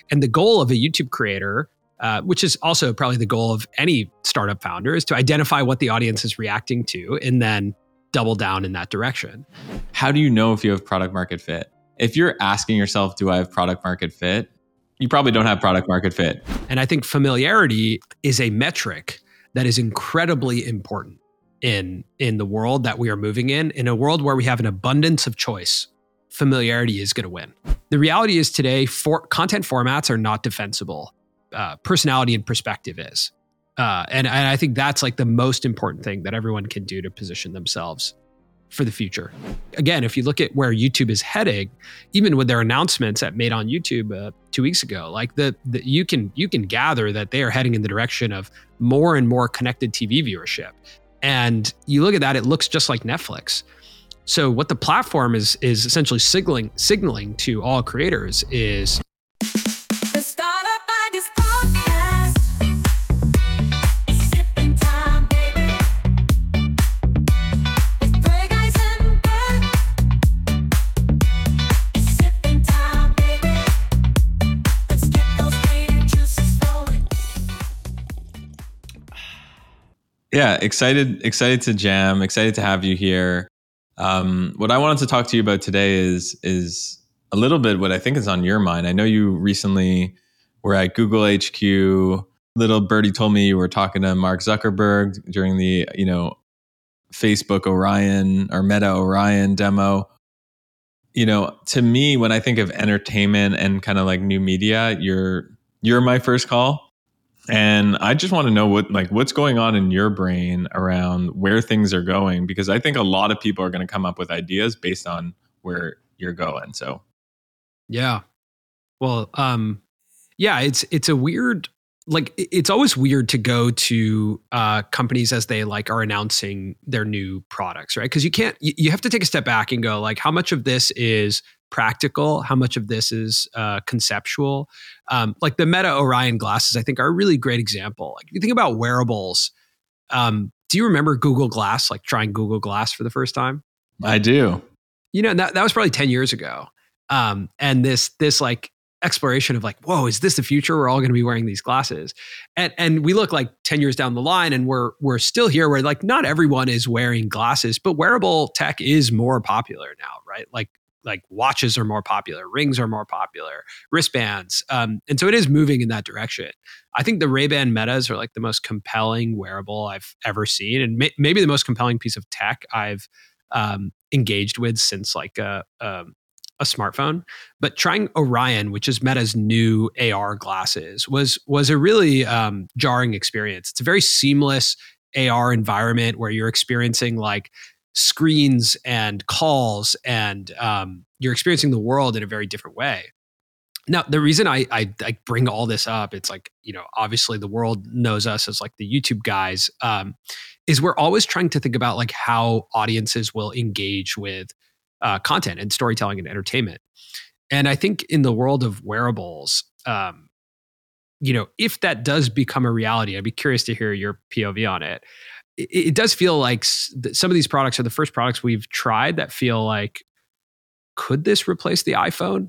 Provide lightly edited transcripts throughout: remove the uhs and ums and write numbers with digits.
And the goal of a YouTube creator, which is also probably the goal of any startup founder, is to identify what the audience is reacting to and then double down in that direction. How do you know if you have product market fit? If you're asking yourself, do I have product market fit? You probably don't have product market fit. And I think familiarity is a metric that is incredibly important in the world that we are moving in a world where we have an abundance of choice. Familiarity is going to win. The reality is today, content formats are not defensible. Personality and perspective is. And I think that's like the most important thing that everyone can do to position themselves for the future. Again, if you look at where YouTube is heading, even with their announcements that made on YouTube 2 weeks ago, like you can gather that they are heading in the direction of more and more connected TV viewership. And you look at that, it looks just like Netflix. So what the platform is essentially signaling to all creators is Yeah, excited to jam, excited to have you here. What I wanted to talk to you about today is a little bit what I think is on your mind. I know you recently were at Google HQ. Little birdie told me you were talking to Mark Zuckerberg during the, Facebook Orion or Meta Orion demo. To me, when I think of entertainment and kind of like new media, you're my first call. And I just want to know what's going on in your brain around where things are going, because I think a lot of people are going to come up with ideas based on where you're going. So, yeah, well, it's a weird, it's always weird to go to companies as they are announcing their new products, right? Because you have to take a step back and go how much of this is practical, how much of this is conceptual. The Meta Orion glasses, I think, are a really great example. If you think about wearables, do you remember Google Glass, trying Google Glass for the first time? I do. That was probably 10 years ago. And this exploration of whoa, is this the future? We're all going to be wearing these glasses. And we look 10 years down the line and we're still here where not everyone is wearing glasses, but wearable tech is more popular now, right? Like watches are more popular, rings are more popular, wristbands. And so it is moving in that direction. I think the Ray-Ban Metas are the most compelling wearable I've ever seen. And maybe the most compelling piece of tech I've engaged with since a smartphone. But trying Orion, which is Meta's new AR glasses, was a really jarring experience. It's a very seamless AR environment where you're experiencing screens and calls and you're experiencing the world in a very different way. Now, the reason I bring all this up, it's obviously the world knows us as the YouTube guys, is we're always trying to think about how audiences will engage with content and storytelling and entertainment. And I think in the world of wearables, if that does become a reality, I'd be curious to hear your POV on it. It does feel like some of these products are the first products we've tried that feel could this replace the iPhone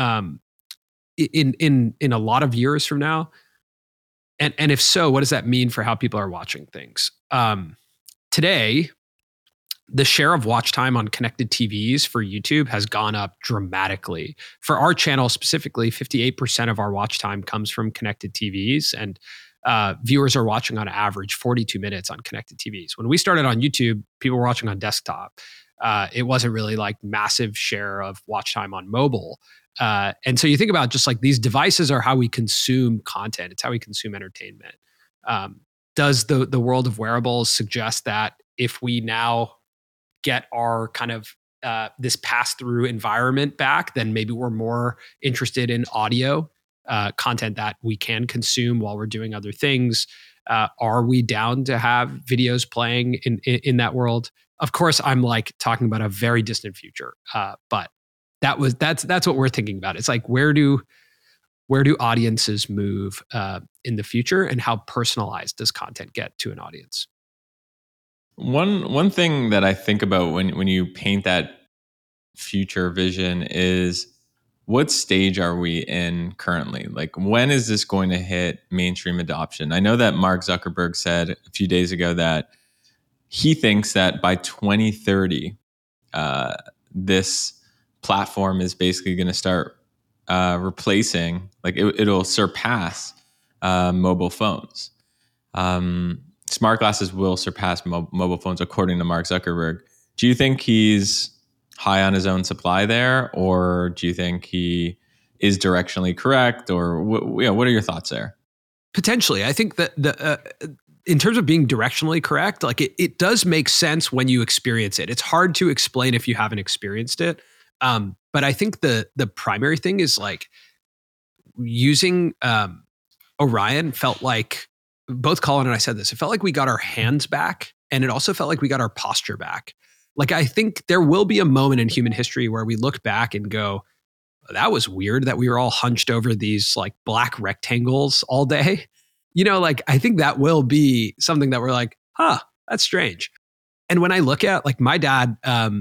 in a lot of years from now? And if so, what does that mean for how people are watching things? Today, the share of watch time on connected TVs for YouTube has gone up dramatically. For our channel specifically, 58% of our watch time comes from connected TVs, and viewers are watching on average 42 minutes on connected TVs. When we started on YouTube, people were watching on desktop. It wasn't really massive share of watch time on mobile. And so you think about just these devices are how we consume content. It's how we consume entertainment. Does the world of wearables suggest that if we now get our kind of this pass-through environment back, then maybe we're more interested in audio content that we can consume while we're doing other things? Are we down to have videos playing in that world? Of course, I'm talking about a very distant future, but that's what we're thinking about. It's where do audiences move in the future, and how personalized does content get to an audience? One thing that I think about when you paint that future vision is what stage are we in currently? Like, when is this going to hit mainstream adoption? I know that Mark Zuckerberg said a few days ago that he thinks that by 2030, this platform is basically going to start replacing, like it'll surpass mobile phones. Smart glasses will surpass mobile phones, according to Mark Zuckerberg. Do you think he's high on his own supply there, or do you think he is directionally correct, or what are your thoughts there? Potentially. I think that in terms of being directionally correct, like it does make sense when you experience it. It's hard to explain if you haven't experienced it. But I think the primary thing is like using Orion felt like, both Colin and I said this, it felt like we got our hands back, and it also felt like we got our posture back. Like, I think there will be a moment in human history where we look back and go, that was weird that we were all hunched over these like black rectangles all day. You know, like, I think that will be something that we're like, that's strange. And when I look at, like, my dad,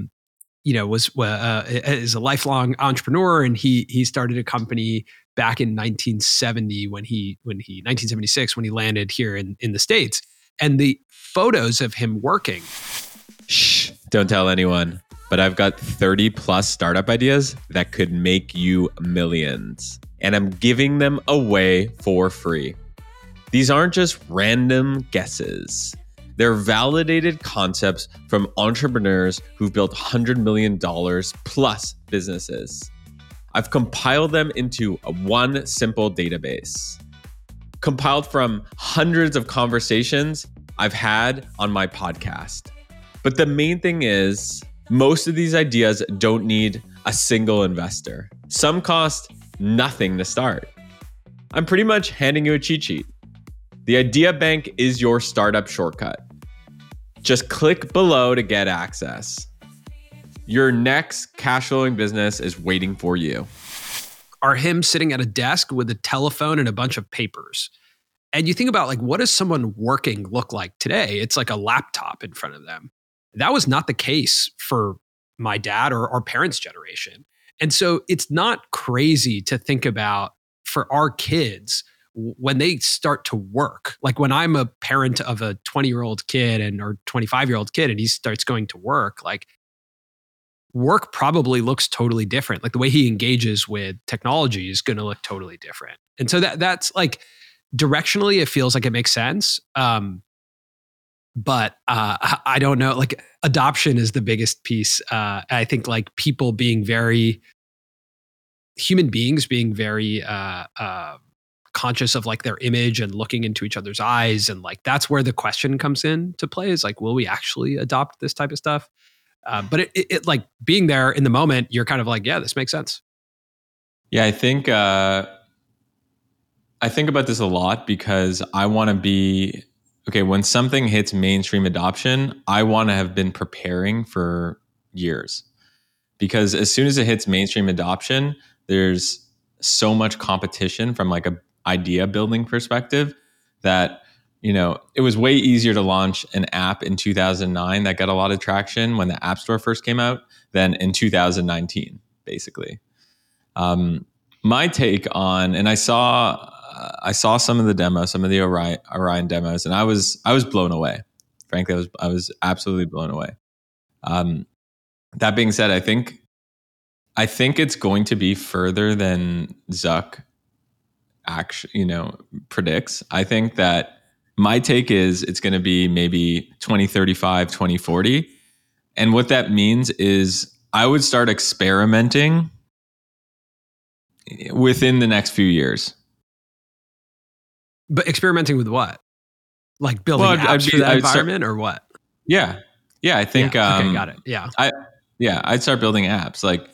is a lifelong entrepreneur, and he started a company back in 1970 when he 1976 when he landed here in the States. And the photos of him working. Shh, don't tell anyone. But I've got 30 plus startup ideas that could make you millions. And I'm giving them away for free. These aren't just random guesses. They're validated concepts from entrepreneurs who've built $100 million plus businesses. I've compiled them into one simple database, compiled from hundreds of conversations I've had on my podcast. But the main thing is, most of these ideas don't need a single investor. Some cost nothing to start. I'm pretty much handing you a cheat sheet. The Idea Bank is your startup shortcut. Just click below to get access. Your next cash flowing business is waiting for you. Are him sitting at a desk with a telephone and a bunch of papers. And you think about, like, what does someone working look like today? It's like a laptop in front of them. That was not the case for my dad or our parents' generation. And so it's not crazy to think about for our kids when they start to work. Like, when I'm a parent of a 20-year-old kid or 25-year-old kid and he starts going to work, like, work probably looks totally different. Like, the way he engages with technology is going to look totally different. And so that's like, directionally, it feels like it makes sense. But I don't know, like, adoption is the biggest piece. I think, like, human beings being very conscious of, like, their image and looking into each other's eyes. And, like, that's where the question comes in to play, is like, will we actually adopt this type of stuff? But it like, being there in the moment, you're kind of like, yeah, this makes sense. Yeah, I think about this a lot because I want to be, okay, when something hits mainstream adoption, I want to have been preparing for years. Because as soon as it hits mainstream adoption, there's so much competition from, like, a idea building perspective that, you know, it was way easier to launch an app in 2009 that got a lot of traction when the App Store first came out than in 2019, basically. My take on, and I saw some of the demos, some of the Orion demos, and I was blown away. Frankly, I was absolutely blown away. That being said, I think it's going to be further than Zuck actually, predicts. I think that my take is it's going to be maybe 2035, 2040. And what that means is I would start experimenting within the next few years. But experimenting with what? Like building apps for that environment or what? Yeah. I think. Yeah. Okay, got it. Yeah. I'd start building apps. Like,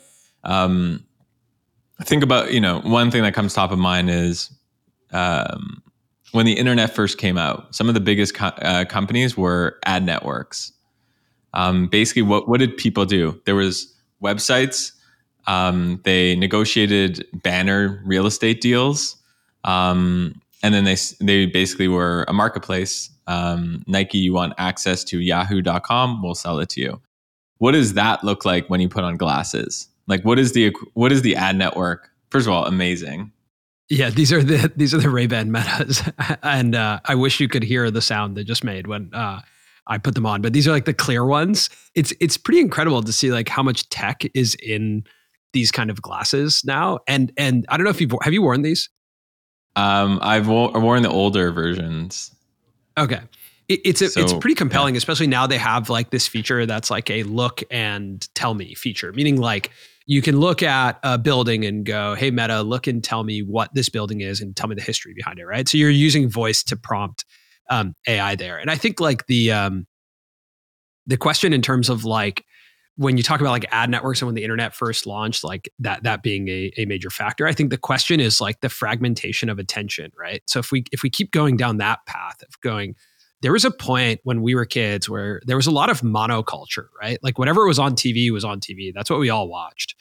think about, one thing that comes top of mind is when the internet first came out, some of the biggest companies were ad networks. Basically, what did people do? There was websites. They negotiated banner real estate deals. And then they basically were a marketplace. Nike, you want access to yahoo.com, we'll sell it to you. What does that look like when you put on glasses? Like, what is the ad network? First of all, amazing. Yeah, these are the Ray-Ban Metas, and I wish you could hear the sound they just made when I put them on. But these are like the clear ones. It's pretty incredible to see like how much tech is in these kind of glasses now. And I don't know if have you worn these? I've worn the older versions. Okay. It's pretty compelling, especially now they have like this feature that's like a look and tell me feature, meaning like you can look at a building and go, hey, Meta, look and tell me what this building is and tell me the history behind it, right? So you're using voice to prompt AI there. And I think like the question in terms of like, when you talk about like ad networks and when the internet first launched, like that being a major factor, I think the question is like the fragmentation of attention, right? So if we keep going down that path of going, there was a point when we were kids where there was a lot of monoculture, right? Like whatever was on TV was on TV. That's what we all watched.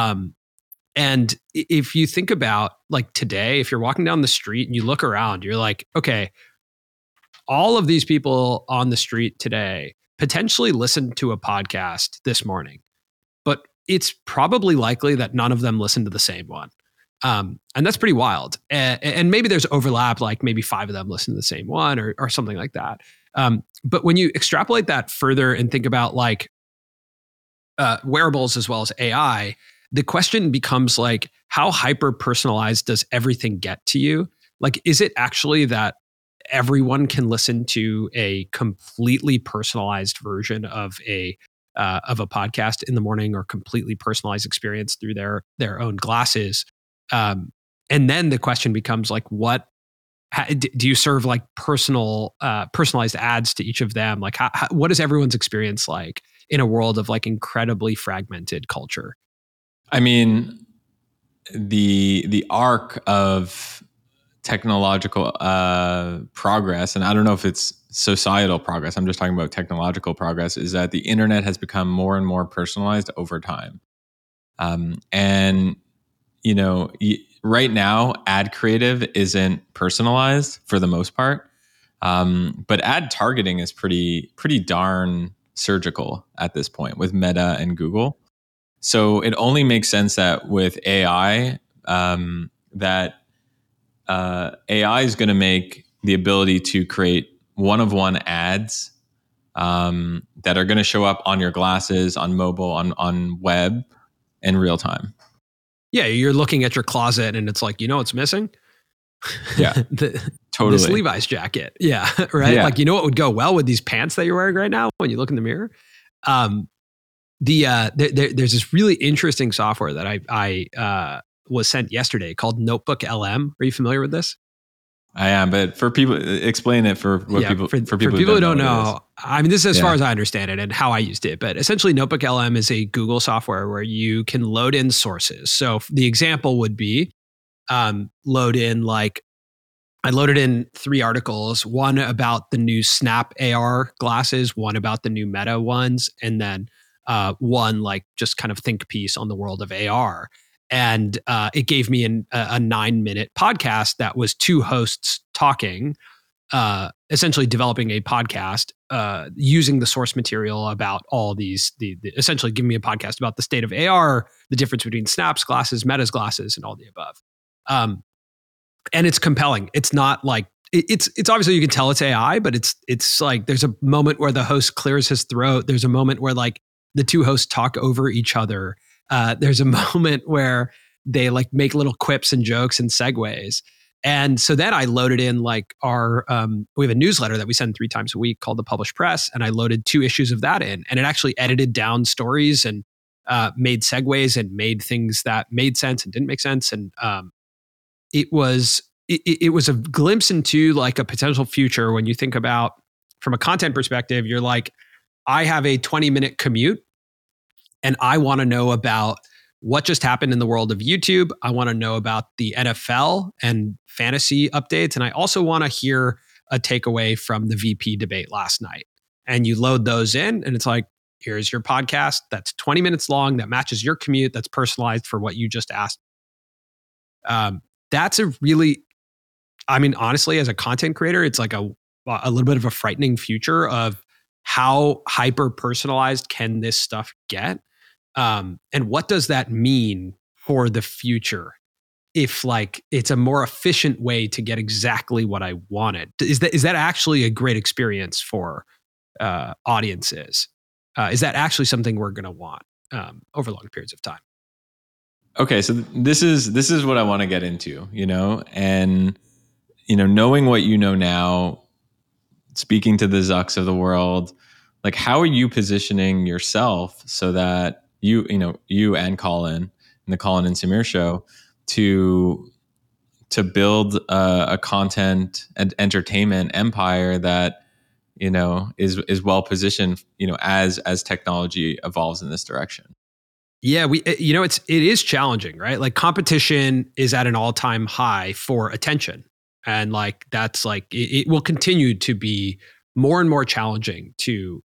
And if you think about like today, if you're walking down the street and you look around, you're like, okay, all of these people on the street today potentially listened to a podcast this morning, but it's probably likely that none of them listened to the same one. And that's pretty wild. And maybe there's overlap, like maybe 5 of them listen to the same one or something like that. But when you extrapolate that further and think about like wearables as well as AI, the question becomes like, how hyper personalized does everything get to you? Like, is it actually that everyone can listen to a completely personalized version of a podcast in the morning, or completely personalized experience through their own glasses? And then the question becomes like, do you serve like personalized ads to each of them? Like, what is everyone's experience like in a world of like incredibly fragmented culture? I mean, the arc of technological progress, and I don't know if it's societal progress, I'm just talking about technological progress, is that the internet has become more and more personalized over time. And you know, right now, ad creative isn't personalized for the most part, but ad targeting is pretty darn surgical at this point with Meta and Google. So it only makes sense that with AI, that AI is going to make the ability to create one-of-one ads that are going to show up on your glasses, on mobile, on web in real time. Yeah, you're looking at your closet and it's like, you know what's missing? Yeah, totally. This Levi's jacket. Yeah, right? Yeah. Like, you know what would go well with these pants that you're wearing right now when you look in the mirror? There's this really interesting software that I was sent yesterday called Notebook LM. Are you familiar with this? I am, but for people, explain it for people who don't know. I mean, this is as far as I understand it and how I used it. But essentially, Notebook LM is a Google software where you can load in sources. So the example would be load in like, I loaded in 3 articles, one about the new Snap AR glasses, one about the new Meta ones, and then one like just kind of think piece on the world of AR. And it gave me a 9-minute podcast that was 2 hosts talking, essentially developing a podcast using the source material about all these, essentially giving me a podcast about the state of AR, the difference between Snap's glasses, Meta's glasses, and all the above. And it's compelling. It's not like, it's obviously you can tell it's AI, but it's like there's a moment where the host clears his throat. There's a moment where like the 2 hosts talk over each other. There's a moment where they like make little quips and jokes and segues. And so then I loaded in like we have a newsletter that we send 3 times a week called The Published Press. And I loaded 2 issues of that in, and it actually edited down stories and made segues and made things that made sense and didn't make sense. And it was a glimpse into like a potential future when you think about from a content perspective, you're like, I have a 20-minute commute and I want to know about what just happened in the world of YouTube. I want to know about the NFL and fantasy updates. And I also want to hear a takeaway from the VP debate last night. And you load those in and it's like, here's your podcast that's 20 minutes long that matches your commute, that's personalized for what you just asked. That's a really, I mean, honestly, as a content creator, it's like a little bit of a frightening future of how hyper personalized can this stuff get. And what does that mean for the future? If like it's a more efficient way to get exactly what I wanted, is that actually a great experience for audiences? Is that actually something we're going to want over long periods of time? Okay, so this is what I want to get into, and knowing what you know now, speaking to the Zucks of the world, like how are you positioning yourself so that you and Colin and the Colin and Samir show to build a content and entertainment empire that is well positioned as technology evolves in this direction? Yeah, it is challenging, right? Like competition is at an all-time high for attention. And like that's like it will continue to be more and more challenging to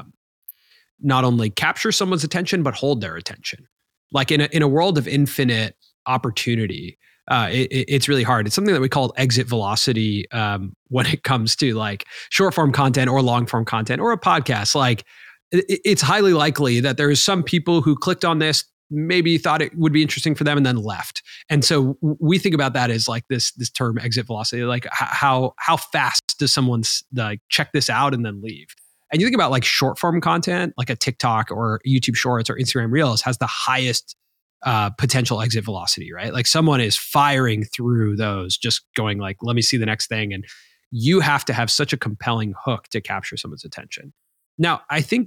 not only capture someone's attention but hold their attention. Like in a world of infinite opportunity, it's really hard. It's something that we call exit velocity when it comes to like short form content or long form content or a podcast. Like it's highly likely that there is some people who clicked on this, maybe thought it would be interesting for them and then left. And so we think about that as like this term exit velocity, like how fast does someone like check this out and then leave? And you think about like short form content, like a TikTok or YouTube Shorts or Instagram Reels has the highest potential exit velocity, right? Like someone is firing through those, just going like, let me see the next thing. And you have to have such a compelling hook to capture someone's attention. Now, I think,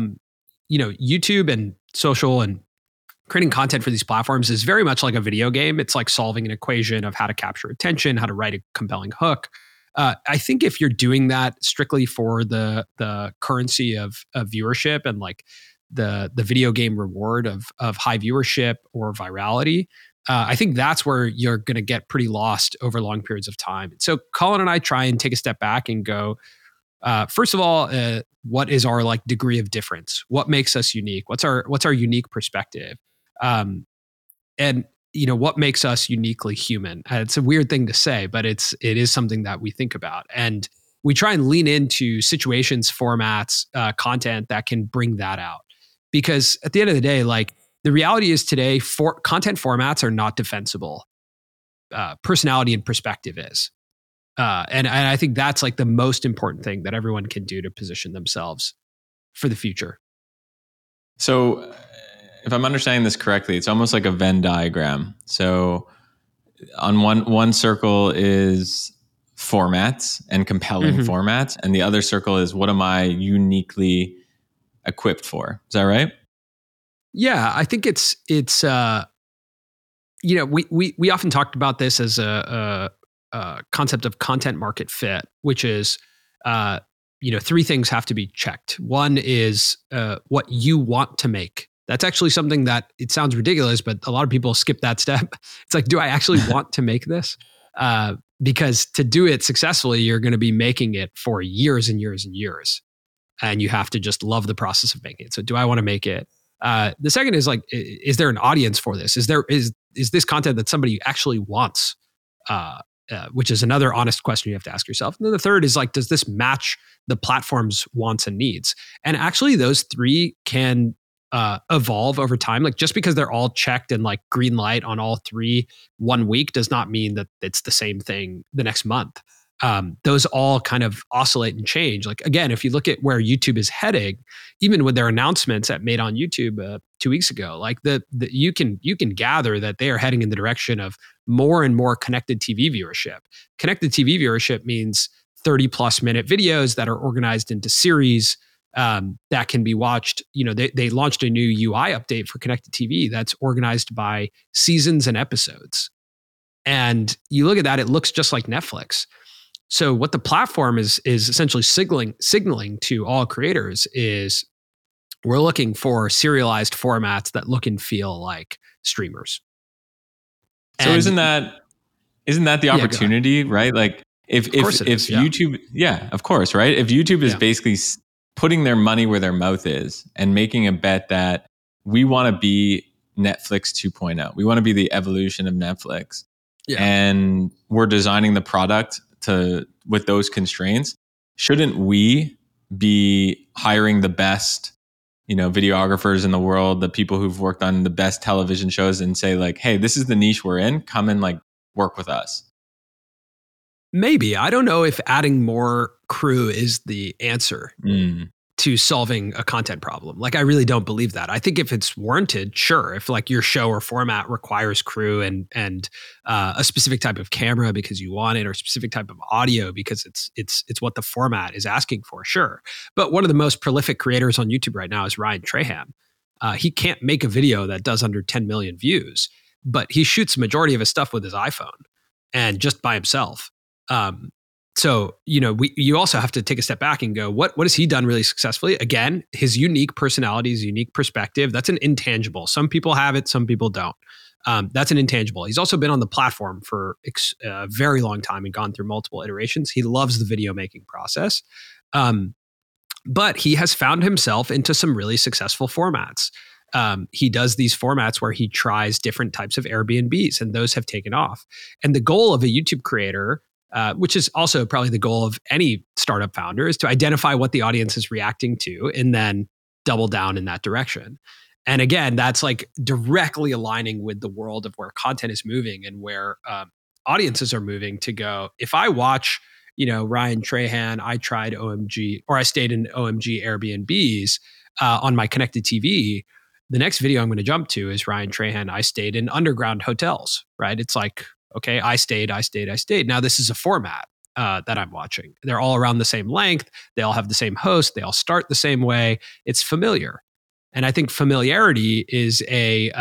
YouTube and social and creating content for these platforms is very much like a video game. It's like solving an equation of how to capture attention, how to write a compelling hook. I think if you're doing that strictly for the currency of viewership and like the video game reward of high viewership or virality, I think that's where you're going to get pretty lost over long periods of time. So Colin and I try and take a step back and go, first of all, what is our like degree of difference? What makes us unique? What's our unique perspective? And what makes us uniquely human? It's a weird thing to say, but it is something that we think about, and we try and lean into situations, formats, content that can bring that out. Because at the end of the day, like the reality is today, content formats are not defensible. Personality and perspective is. And I think that's like the most important thing that everyone can do to position themselves for the future. So if I'm understanding this correctly, it's almost like a Venn diagram. So on one circle is formats and compelling formats, and the other circle is what am I uniquely equipped for? Is that right? Yeah, I think it's we often talked about this as a concept of content market fit, which is, three things have to be checked. One is what you want to make. That's actually something that it sounds ridiculous, but a lot of people skip that step. It's like, do I actually want to make this? Because to do it successfully, you're going to be making it for years and years and years. And you have to just love the process of making it. So do I want to make it? The second is like, is there an audience for this? Is this content that somebody actually wants? Which is another honest question you have to ask yourself. And then the third is like, does this match the platform's wants and needs? And actually those three can evolve over time. Like just because they're all checked and like green light on all three 1 week does not mean that it's the same thing the next month. Those all kind of oscillate and change. Like again, if you look at where YouTube is heading, even with their announcements that made on YouTube 2 weeks ago, like you can gather that they are heading in the direction of more and more connected TV viewership. Connected TV viewership means 30 plus minute videos that are organized into series that can be watched. They launched a new UI update for connected TV that's organized by seasons and episodes. And you look at that, it looks just like Netflix. So what the platform is essentially signaling to all creators is we're looking for serialized formats that look and feel like streamers. So isn't that the opportunity, right? Like if YouTube, yeah, of course, right? If YouTube is basically putting their money where their mouth is and making a bet that we want to be Netflix 2.0, we want to be the evolution of Netflix, and we're designing the product with those constraints, shouldn't we be hiring the best, videographers in the world, the people who've worked on the best television shows, and say like, hey, this is the niche we're in, come and like work with us? Maybe. I don't know if adding more crew is the answer to solving a content problem. Like, I really don't believe that. I think if it's warranted, sure. If like your show or format requires crew and a specific type of camera because you want it, or a specific type of audio because it's what the format is asking for, sure. But one of the most prolific creators on YouTube right now is Ryan Trahan. He can't make a video that does under 10 million views, but he shoots the majority of his stuff with his iPhone and just by himself. So, you also have to take a step back and go, what has he done really successfully? Again, his unique personality, his unique perspective, that's an intangible. Some people have it, some people don't. That's an intangible. He's also been on the platform for a very long time and gone through multiple iterations. He loves the video making process. But he has found himself into some really successful formats. He does these formats where he tries different types of Airbnbs, and those have taken off. And the goal of a YouTube creator, which is also probably the goal of any startup founder, is to identify what the audience is reacting to and then double down in that direction. And again, that's like directly aligning with the world of where content is moving and where audiences are moving to go. If I watch, Ryan Trahan, I tried OMG, or I stayed in OMG Airbnbs on my connected TV, the next video I'm going to jump to is Ryan Trahan, I stayed in underground hotels, right? It's like, okay, I stayed. Now this is a format that I'm watching. They're all around the same length. They all have the same host. They all start the same way. It's familiar. And I think familiarity is a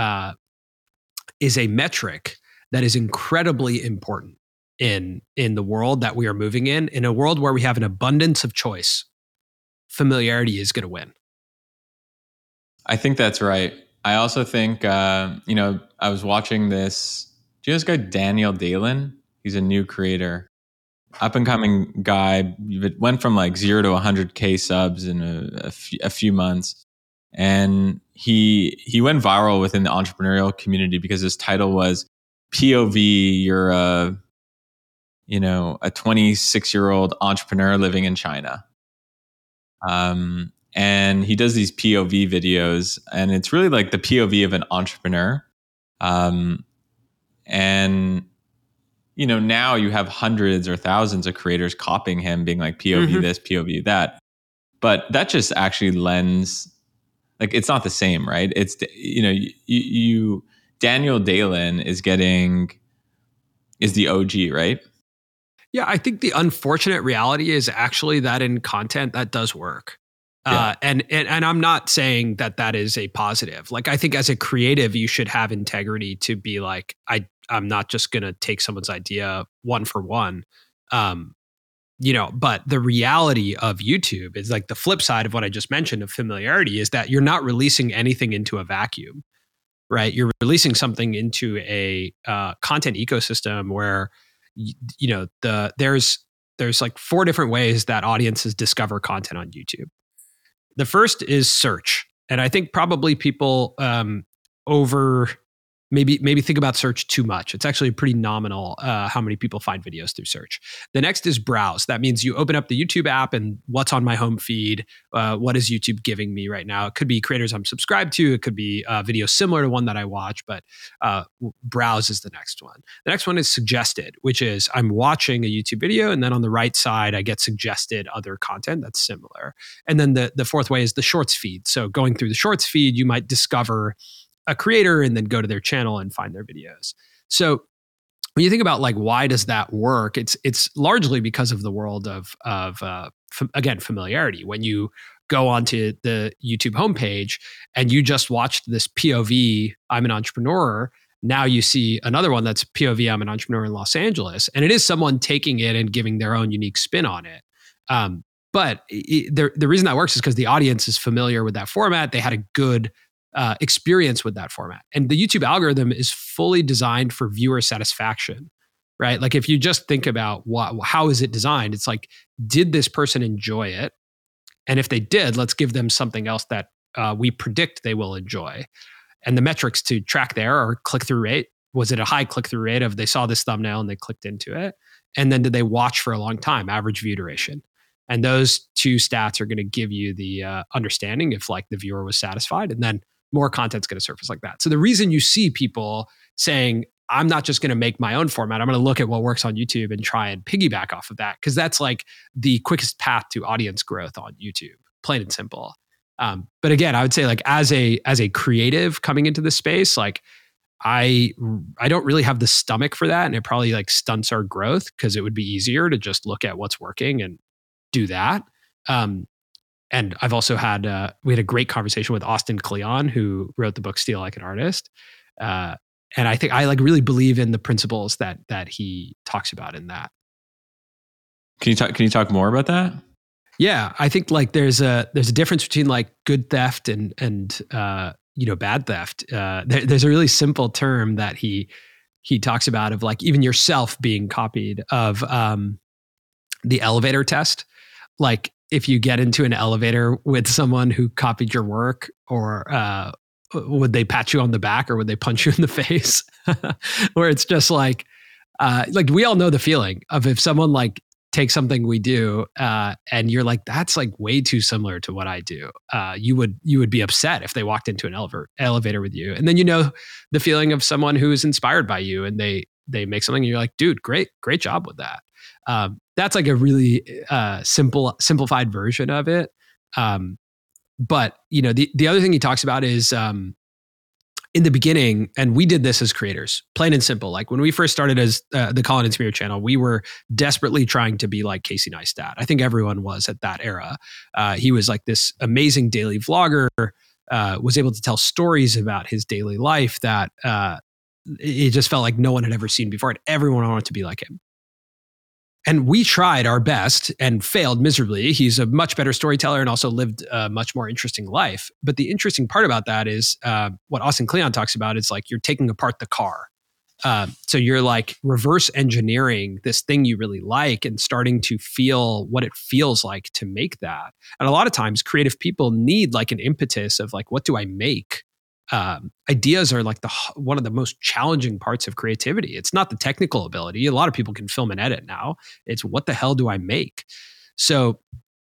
metric that is incredibly important in the world that we are moving in a world where we have an abundance of choice. Familiarity is going to win. I think that's right. I also think, I was watching this. Do you know this guy, Daniel Dalen? He's a new creator, up and coming guy. It went from like 0 to 100K subs in a few months. And he went viral within the entrepreneurial community because his title was POV, you're a 26-year-old entrepreneur living in China. And he does these POV videos, and it's really like the POV of an entrepreneur. And, now you have hundreds or thousands of creators copying him, being like POV this, POV that. But that just actually lends, like, it's not the same, right? It's, Daniel Dalen is the OG, right? Yeah, I think the unfortunate reality is actually that in content that does work. Yeah. And I'm not saying that is a positive. Like, I think as a creative, you should have integrity to be like, I'm not just going to take someone's idea one for one. But the reality of YouTube is like the flip side of what I just mentioned of familiarity is that you're not releasing anything into a vacuum, right? You're releasing something into a content ecosystem where, there's like 4 different ways that audiences discover content on YouTube. The first is search. And I think probably people maybe think about search too much. It's actually pretty nominal how many people find videos through search. The next is browse. That means you open up the YouTube app and what's on my home feed? What is YouTube giving me right now? It could be creators I'm subscribed to. It could be videos similar to one that I watch, but browse is the next one. The next one is suggested, which is I'm watching a YouTube video and then on the right side, I get suggested other content that's similar. And then the fourth way is the shorts feed. So going through the shorts feed, you might discover a creator and then go to their channel and find their videos. So when you think about like, why does that work? It's largely because of the world of again, familiarity. When you go onto the YouTube homepage and you just watched this POV, I'm an entrepreneur. Now you see another one that's POV, I'm an entrepreneur in Los Angeles. And it is someone taking it and giving their own unique spin on it. But the reason that works is because the audience is familiar with that format. They had a good experience with that format. And the YouTube algorithm is fully designed for viewer satisfaction, right? Like if you just think about how is it designed, it's like, did this person enjoy it? And if they did, let's give them something else that we predict they will enjoy. And the metrics to track there are click-through rate. Was it a high click-through rate of they saw this thumbnail and they clicked into it? And then did they watch for a long time, average view duration? And those two stats are going to give you the understanding if like the viewer was satisfied, and then more content's going to surface like that. So the reason you see people saying, I'm not just going to make my own format, I'm going to look at what works on YouTube and try and piggyback off of that, because that's like the quickest path to audience growth on YouTube, plain and simple. But again, I would say like as a creative coming into the space, like I don't really have the stomach for that, and it probably like stunts our growth, because it would be easier to just look at what's working and do that. And I've also had we had a great conversation with Austin Kleon, who wrote the book Steal Like an Artist, and I think I like really believe in the principles that he talks about in that. Can you talk more about that? Yeah, I think like there's a difference between like good theft and bad theft. There's a really simple term that he talks about of like even yourself being copied, of the elevator test. Like if you get into an elevator with someone who copied your work, or would they pat you on the back or would they punch you in the face? Where it's just like we all know the feeling of if someone like takes something we do and you're like, that's like way too similar to what I do. You would be upset if they walked into an elevator with you. And then the feeling of someone who is inspired by you and they make something and you're like, dude, great job with that. That's like a really simplified version of it. But the other thing he talks about is in the beginning, and we did this as creators, plain and simple. Like when we first started as the Colin and Samir channel, we were desperately trying to be like Casey Neistat. I think everyone was at that era. He was like this amazing daily vlogger, was able to tell stories about his daily life that it just felt like no one had ever seen before, and everyone wanted to be like him. And we tried our best and failed miserably. He's a much better storyteller and also lived a much more interesting life. But the interesting part about that is what Austin Kleon talks about is like you're taking apart the car. So you're like reverse engineering this thing you really like and starting to feel what it feels like to make that. And a lot of times creative people need like an impetus of like, what do I make? Ideas are like one of the most challenging parts of creativity. It's not the technical ability. A lot of people can film and edit now. It's what the hell do I make? So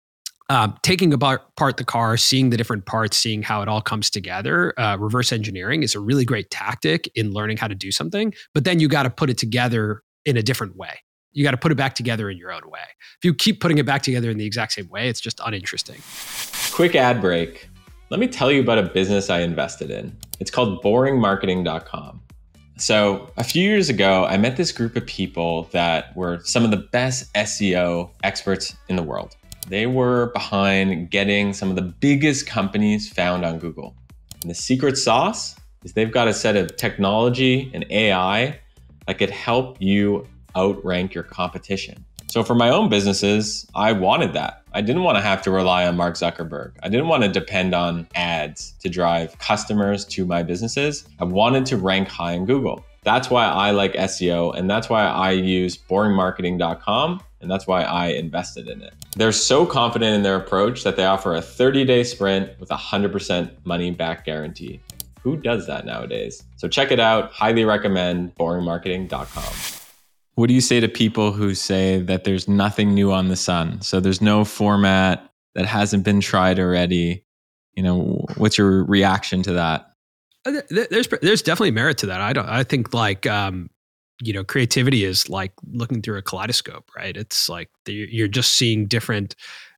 taking apart the car, seeing the different parts, seeing how it all comes together, reverse engineering is a really great tactic in learning how to do something. But then you got to put it together in a different way. You got to put it back together in your own way. If you keep putting it back together in the exact same way, it's just uninteresting. Quick ad break. Let me tell you about a business I invested in. It's called boringmarketing.com. So a few years ago, I met this group of people that were some of the best SEO experts in the world. They were behind getting some of the biggest companies found on Google. And the secret sauce is they've got a set of technology and AI that could help you outrank your competition. So for my own businesses, I wanted that. I didn't want to have to rely on Mark Zuckerberg. I didn't want to depend on ads to drive customers to my businesses. I wanted to rank high in Google. That's why I like SEO, and that's why I use boringmarketing.com, and that's why I invested in it. They're so confident in their approach that they offer a 30-day sprint with a 100% money back guarantee. Who does that nowadays? So check it out. Highly recommend boringmarketing.com. What do you say to people who say that there's nothing new on the sun? So there's no format that hasn't been tried already. What's your reaction to that? There's definitely merit to that. I think like, creativity is like looking through a kaleidoscope, right? It's like you're just seeing different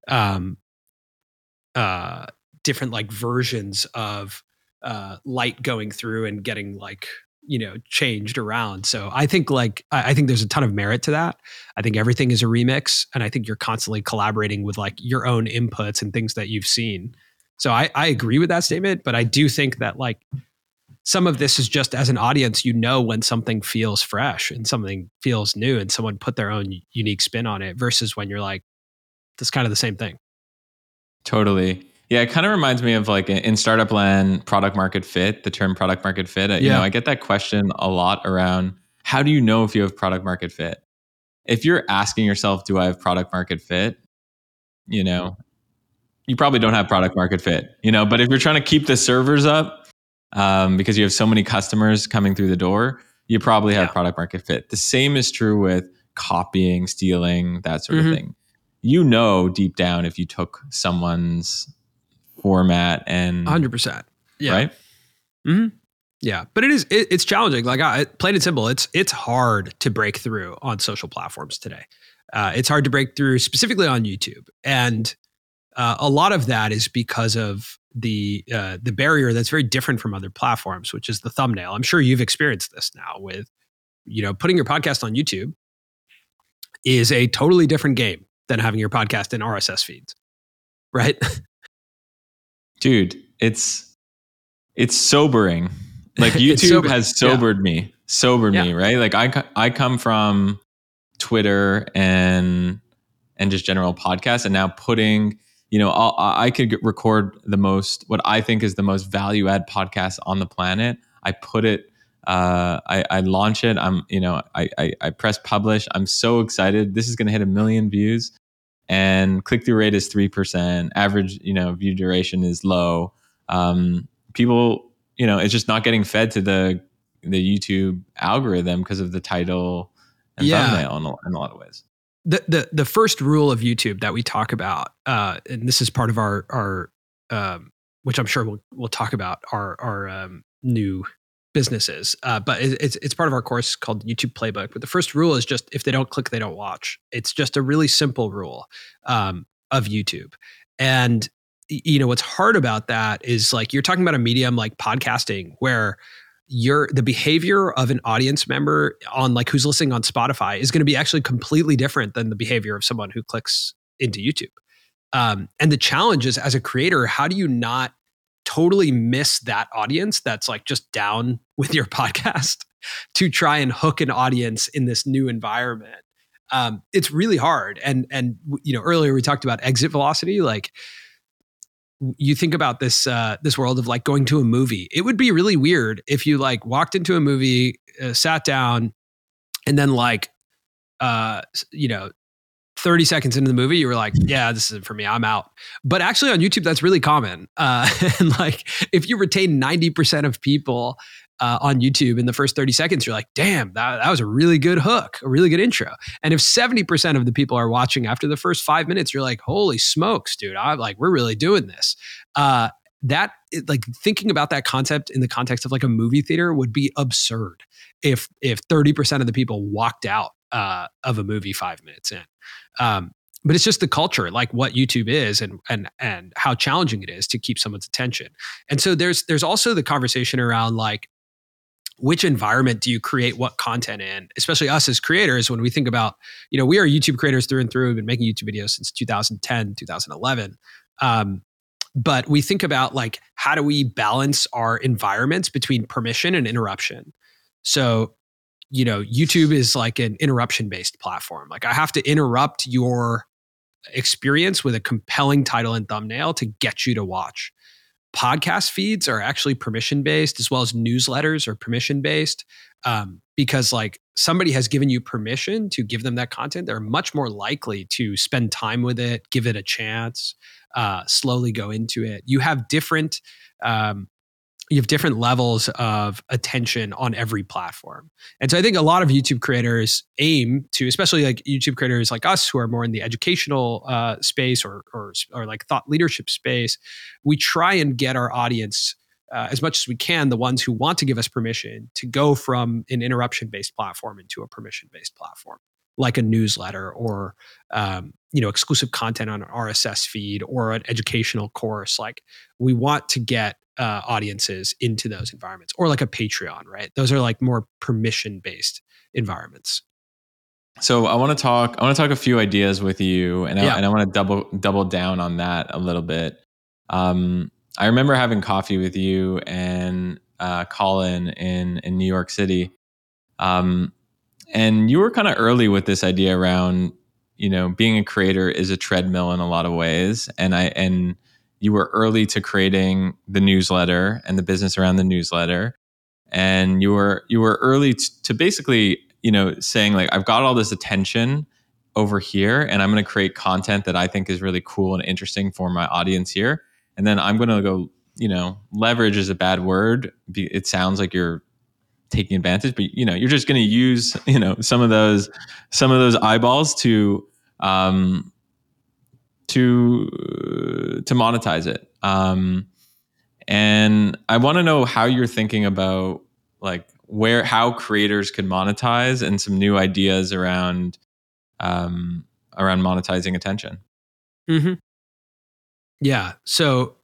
like versions of light going through and getting like, changed around. So I think I think there's a ton of merit to that. I think everything is a remix, and I think you're constantly collaborating with like your own inputs and things that you've seen. So I agree with that statement, but I do think that like some of this is just as an audience, when something feels fresh and something feels new and someone put their own unique spin on it versus when you're like, that's kind of the same thing. Totally. Yeah, it kind of reminds me of like in startup land, product market fit, the term product market fit. I get that question a lot around how do you know if you have product market fit? If you're asking yourself, do I have product market fit? You probably don't have product market fit, but if you're trying to keep the servers up because you have so many customers coming through the door, you probably have product market fit. The same is true with copying, stealing, that sort of thing. deep down if you took someone's format and 100%. Yeah. right. Mm-hmm. Yeah, but it's challenging. Like plain and simple, it's hard to break through on social platforms today. It's hard to break through specifically on YouTube, and a lot of that is because of the barrier that's very different from other platforms, which is the thumbnail. I'm sure you've experienced this now with, putting your podcast on YouTube is a totally different game than having your podcast in RSS feeds, right? Dude, it's sobering. Like YouTube has sobered me, right? Like I come from Twitter and just general podcasts, and now putting, I could record what I think is the most value add podcast on the planet. I put it, I launch it. I press publish. I'm so excited. This is going to hit 1 million views, and click through rate is 3%. Average, view duration is low. People, it's just not getting fed to the YouTube algorithm because of the title and thumbnail in a lot of ways. The first rule of YouTube that we talk about, and this is part of our which I'm sure we'll talk about our new businesses, but it's part of our course called YouTube Playbook. But the first rule is just, if they don't click, they don't watch. It's just a really simple rule of YouTube. And what's hard about that is, like, you're talking about a medium like podcasting, where the behavior of an audience member on, like, who's listening on Spotify is going to be actually completely different than the behavior of someone who clicks into YouTube. And the challenge is, as a creator, how do you not totally miss that audience that's, like, just down with your podcast to try and hook an audience in this new environment? It's really hard. And earlier we talked about exit velocity. Like, you think about this world of, like, going to a movie. It would be really weird if you, like, walked into a movie, sat down, and then, like, 30 seconds into the movie, you were like, yeah, this isn't for me, I'm out. But actually on YouTube, that's really common. And, like, if you retain 90% of people on YouTube in the first 30 seconds, you're like, damn, that was a really good hook, a really good intro. And if 70% of the people are watching after the first 5 minutes, you're like, holy smokes, dude, we're really doing this. Thinking about that concept in the context of, like, a movie theater would be absurd if 30% of the people walked out of a movie 5 minutes in. But it's just the culture, like what YouTube is, and how challenging it is to keep someone's attention. And so there's also the conversation around, like, which environment do you create what content in, especially us as creators. When we think about, we are YouTube creators through and through. We've been making YouTube videos since 2010, 2011. But we think about, like, how do we balance our environments between permission and interruption? So, YouTube is like an interruption-based platform. Like, I have to interrupt your experience with a compelling title and thumbnail to get you to watch. Podcast feeds are actually permission-based, as well as newsletters are permission-based, because, like, somebody has given you permission to give them that content. They're much more likely to spend time with it, give it a chance, slowly go into it. You have different levels of attention on every platform. And so I think a lot of YouTube creators aim to, especially, like, YouTube creators like us who are more in the educational space or like thought leadership space, we try and get our audience as much as we can, the ones who want to give us permission, to go from an interruption-based platform into a permission-based platform, like a newsletter or exclusive content on an RSS feed or an educational course. Like, we want to get audiences into those environments, or like a Patreon, right? Those are, like, more permission-based environments. So I want to talk a few ideas with you, and I want to double down on that a little bit. I remember having coffee with you and Colin in New York City, and you were kind of early with this idea around, being a creator is a treadmill in a lot of ways, and you were early to creating the newsletter and the business around the newsletter. And you were early to basically, saying, like, I've got all this attention over here, and I'm going to create content that I think is really cool and interesting for my audience here. And then I'm going to go, leverage is a bad word. It sounds like you're taking advantage, but, you're just going to use, some of those eyeballs to, monetize it. And I want to know how you're thinking about like how creators could monetize and some new ideas around monetizing attention. Mm-hmm. Yeah. So,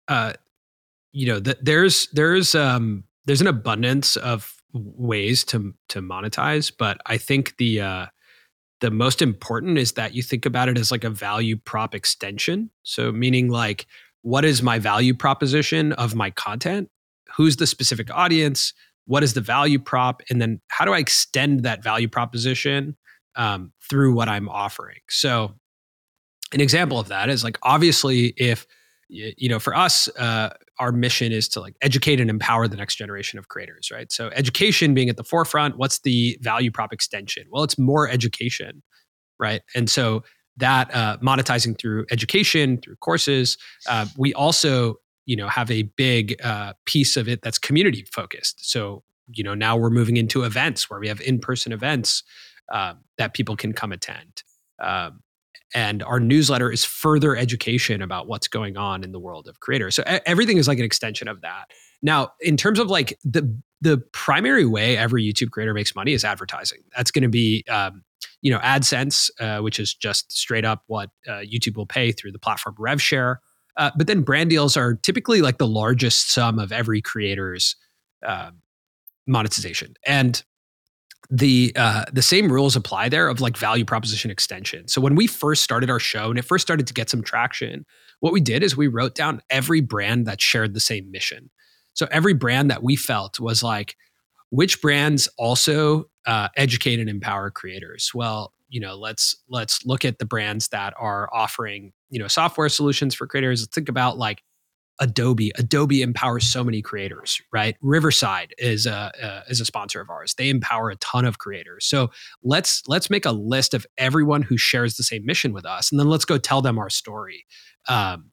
there's an abundance of ways to monetize, but I think the most important is that you think about it as like a value prop extension. So meaning like, what is my value proposition of my content? Who's the specific audience? What is the value prop? And then how do I extend that value proposition through what I'm offering? So an example of that is like, obviously, if for us, our mission is to like educate and empower the next generation of creators, right? So education being at the forefront, what's the value prop extension? Well, it's more education, right? And so that monetizing through education, through courses, we also have a big piece of it that's community focused. So now we're moving into events where we have in-person events that people can come attend. And our newsletter is further education about what's going on in the world of creators. So everything is like an extension of that. Now, in terms of like the primary way every YouTube creator makes money is advertising. That's going to be AdSense, which is just straight up what YouTube will pay through the platform rev share. But then brand deals are typically like the largest sum of every creator's monetization. And the same rules apply there of like value proposition extension. So when we first started our show and it first started to get some traction, what we did is we wrote down every brand that shared the same mission. So every brand that we felt was like, which brands also educate and empower creators? Well, let's look at the brands that are offering software solutions for creators. Let's think about like Adobe. Adobe empowers so many creators, right? Riverside is a sponsor of ours. They empower a ton of creators. So let's make a list of everyone who shares the same mission with us, and then let's go tell them our story. And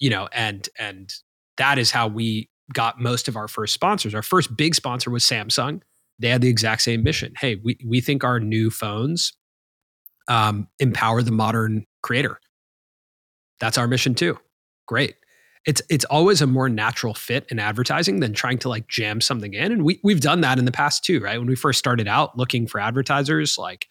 that is how we got most of our first sponsors. Our first big sponsor was Samsung. They had the exact same mission. Hey, we think our new phones empower the modern creator. That's our mission too. Great. It's always a more natural fit in advertising than trying to like jam something in. And we've done that in the past too, right? When we first started out looking for advertisers, like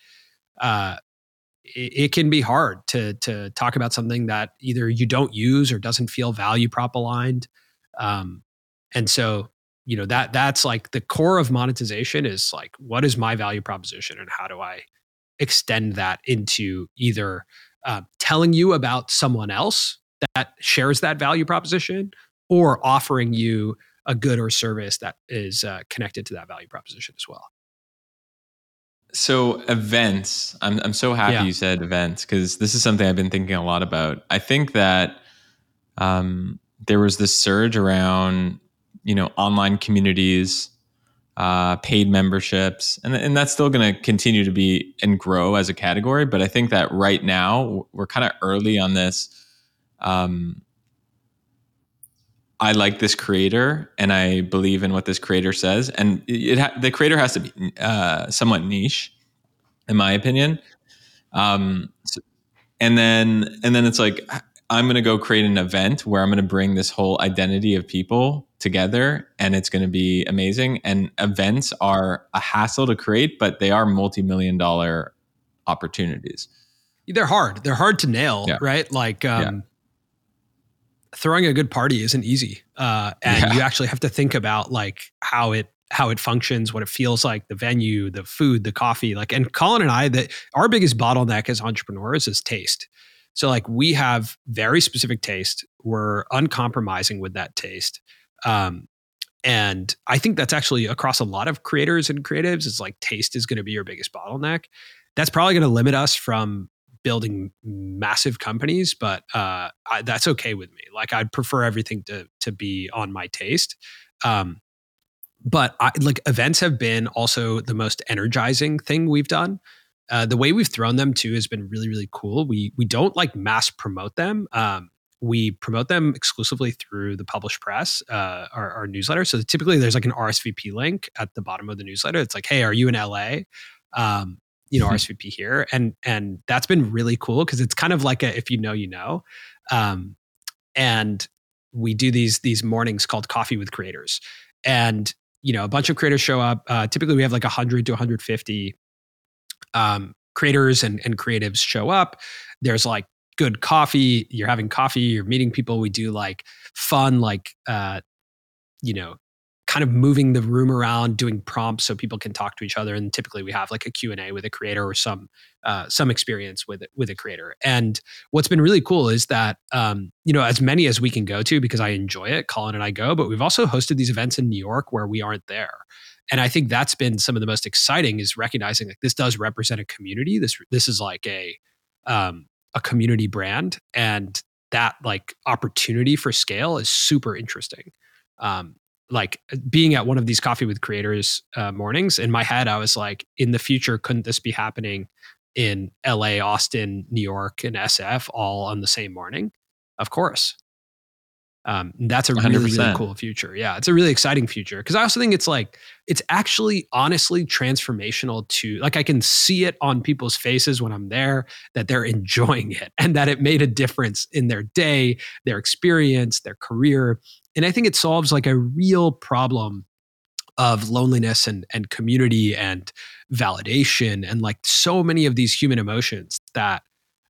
it can be hard to talk about something that either you don't use or doesn't feel value prop aligned. And so, that's like the core of monetization is like, what is my value proposition and how do I extend that into either telling you about someone else that shares that value proposition or offering you a good or service that is connected to that value proposition as well. So events, I'm so happy you said events because this is something I've been thinking a lot about. I think that there was this surge around, online communities, paid memberships, and that's still going to continue to be and grow as a category. But I think that right now we're kind of early on this. I like this creator and I believe in what this creator says. And the creator has to be somewhat niche, in my opinion. And then it's like, I'm going to go create an event where I'm going to bring this whole identity of people together and it's going to be amazing. And events are a hassle to create, but they are multi-million-dollar opportunities. They're hard. They're hard to nail, right? Like, throwing a good party isn't easy. And you actually have to think about like how it functions, what it feels like, the venue, the food, the coffee. Like, and Colin and I, our biggest bottleneck as entrepreneurs is taste. So like we have very specific taste. We're uncompromising with that taste. And I think that's actually across a lot of creators and creatives is like taste is going to be your biggest bottleneck. That's probably going to limit us from building massive companies, but that's okay with me. Like I'd prefer everything to be on my taste. But like events have been also the most energizing thing we've done. The way we've thrown them too has been really, really cool. We don't like mass promote them. We promote them exclusively through the Publish Press, our newsletter. So typically there's like an RSVP link at the bottom of the newsletter. It's like, hey, are you in LA? RSVP here, and that's been really cool because it's kind of like a if you know, you know. And we do these mornings called Coffee with Creators, and a bunch of creators show up. Typically, we have like 100 to 150 creators and creatives show up. There's like good coffee. You're having coffee. You're meeting people. We do like fun, like kind of moving the room around, doing prompts so people can talk to each other. And typically we have like a Q&A with a creator or some experience with a creator. And what's been really cool is that, as many as we can go to, because I enjoy it, Colin and I go, but we've also hosted these events in New York where we aren't there. And I think that's been some of the most exciting, is recognizing that this does represent a community. This is like a community brand, and that like opportunity for scale is super interesting. Like being at one of these Coffee with Creators mornings, in my head, I was like, in the future, couldn't this be happening in LA, Austin, New York, and SF all on the same morning? Of course. That's a really, really cool future. Yeah, it's a really exciting future, because I also think it's actually honestly transformational to, like, I can see it on people's faces when I'm there that they're enjoying it and that it made a difference in their day, their experience, their career. And I think it solves like a real problem of loneliness and community and validation and like so many of these human emotions that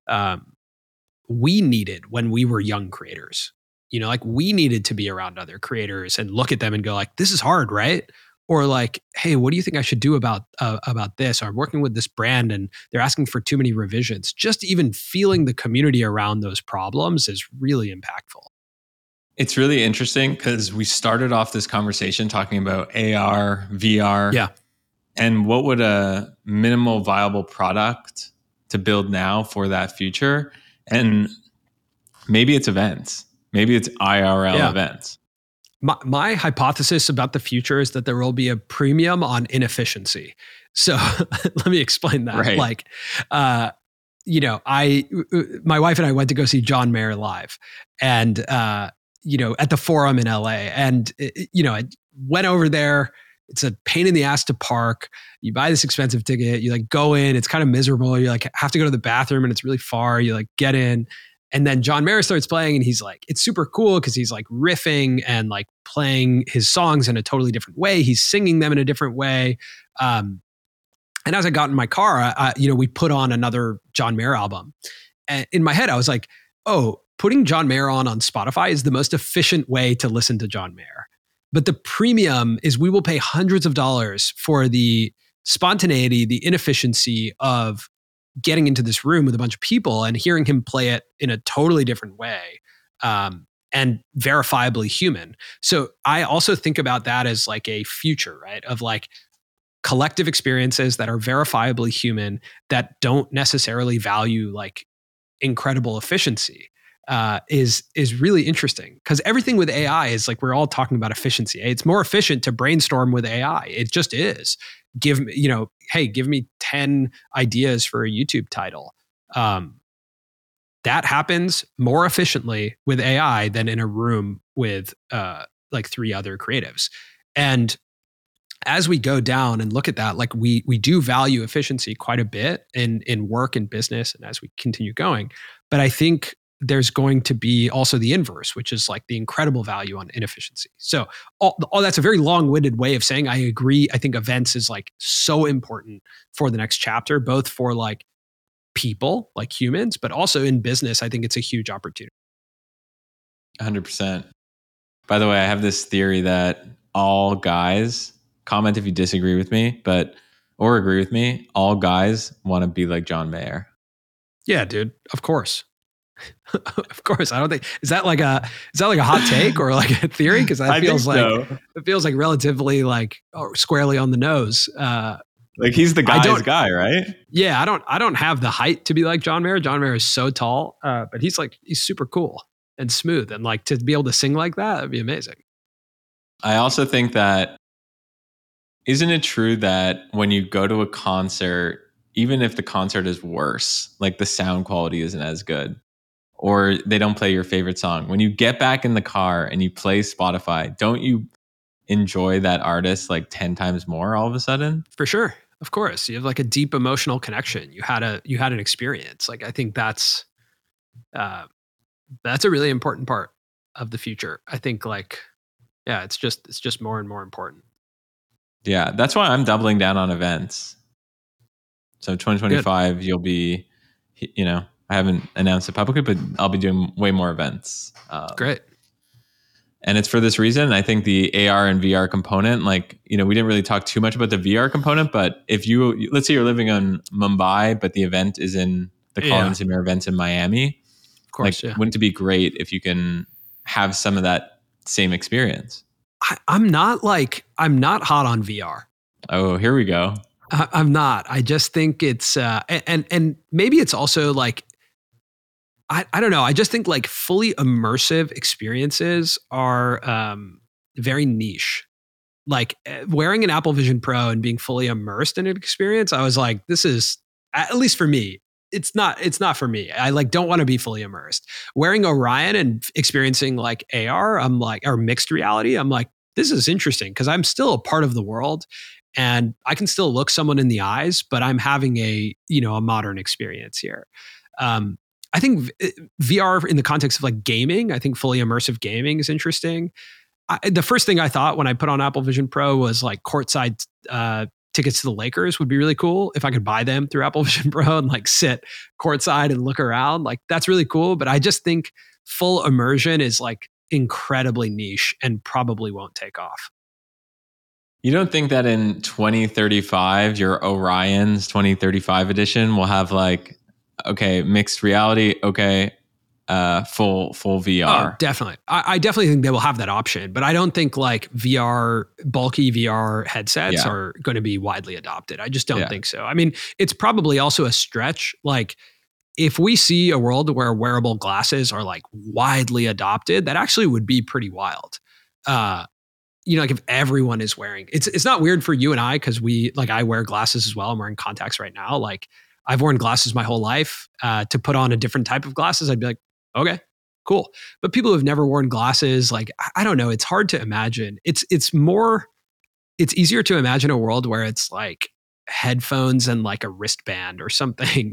we needed when we were young creators. Like we needed to be around other creators and look at them and go like, this is hard, right? Or like, hey, what do you think I should do about this? Or I'm working with this brand and they're asking for too many revisions. Just even feeling the community around those problems is really impactful. It's really interesting because we started off this conversation talking about AR, VR. Yeah. And what would a minimal viable product to build now for that future? And maybe it's events. Maybe it's IRL events. My hypothesis about the future is that there will be a premium on inefficiency. So let me explain that. Right. Like, my wife and I went to go see John Mayer live, and at the Forum in LA, and I went over there. It's a pain in the ass to park. You buy this expensive ticket. You like go in. It's kind of miserable. You like have to go to the bathroom, and it's really far. You like get in. And then John Mayer starts playing, and he's like, it's super cool because he's like riffing and like playing his songs in a totally different way. He's singing them in a different way. And as I got in my car, we put on another John Mayer album. And in my head, I was like, oh, putting John Mayer on Spotify is the most efficient way to listen to John Mayer. But the premium is we will pay hundreds of dollars for the spontaneity, the inefficiency of getting into this room with a bunch of people and hearing him play it in a totally different way, and verifiably human. So I also think about that as like a future, right? Of like collective experiences that are verifiably human, that don't necessarily value like incredible efficiency, is really interesting. Because everything with AI is like, we're all talking about efficiency. It's more efficient to brainstorm with AI. It just is. Give me 10 ideas for a YouTube title. That happens more efficiently with AI than in a room with like 3 other creatives. And as we go down and look at that, like we do value efficiency quite a bit in work and business, and as we continue going. But I think there's going to be also the inverse, which is like the incredible value on inefficiency. So all that's a very long-winded way of saying I agree. I think events is like so important for the next chapter, both for like people, like humans, but also in business. I think it's a huge opportunity. 100%. By the way, I have this theory that all guys, comment if you disagree with me, or agree with me, all guys want to be like John Mayer. Yeah, dude. Of course. Of course. I don't think is that like a hot take or like a theory? Because that feels like it feels like relatively like squarely on the nose. Like he's the guy's guy, right? Yeah, I don't have the height to be like John Mayer. John Mayer is so tall, but he's super cool and smooth, and like to be able to sing like that'd be amazing. I also think that, isn't it true that when you go to a concert, even if the concert is worse, like the sound quality isn't as good, or they don't play your favorite song, when you get back in the car and you play Spotify, don't you enjoy that artist like 10 times more all of a sudden? For sure. Of course, you have like a deep emotional connection. You had an experience. Like I think uh, that's a really important part of the future. I think like yeah, it's just more and more important. Yeah, that's why I'm doubling down on events. So Good. 2025, you'll be, I haven't announced it publicly, but I'll be doing way more events. Great. And it's for this reason. I think the AR and VR component, like, we didn't really talk too much about the VR component, but if let's say you're living in Mumbai, but the event is in the Yeah. Collins Amir events in Miami, Of course, like, yeah. wouldn't it be great if you can have some of that same experience? I'm not hot on VR. Oh, here we go. I'm not. I just think it's and maybe it's also like I don't know. I just think like fully immersive experiences are very niche. Like wearing an Apple Vision Pro and being fully immersed in an experience, I was like, this is at least for me. It's not for me. I like don't want to be fully immersed. Wearing Orion and experiencing like AR, I'm like, or mixed reality, I'm like, this is interesting because I'm still a part of the world and I can still look someone in the eyes, but I'm having a modern experience here. I think VR in the context of like gaming, I think fully immersive gaming is interesting. The first thing I thought when I put on Apple Vision Pro was like courtside tickets to the Lakers would be really cool if I could buy them through Apple Vision Pro and like sit courtside and look around. Like that's really cool. But I just think full immersion is like incredibly niche and probably won't take off. You don't think that in 2035, your Orion's 2035 edition will have like, okay, mixed reality, okay, full VR? Oh, definitely. I definitely think they will have that option, but I don't think like bulky VR headsets are going to be widely adopted. I just don't think so. I mean, it's probably also a stretch. Like if we see a world where wearable glasses are like widely adopted, that actually would be pretty wild. Like if everyone is wearing, it's not weird for you and I because I wear glasses as well. I'm wearing contacts right now. Like I've worn glasses my whole life. To put on a different type of glasses, I'd be like, okay, cool. But people who've never worn glasses, like I don't know, it's hard to imagine. It's easier to imagine a world where it's like headphones and like a wristband or something,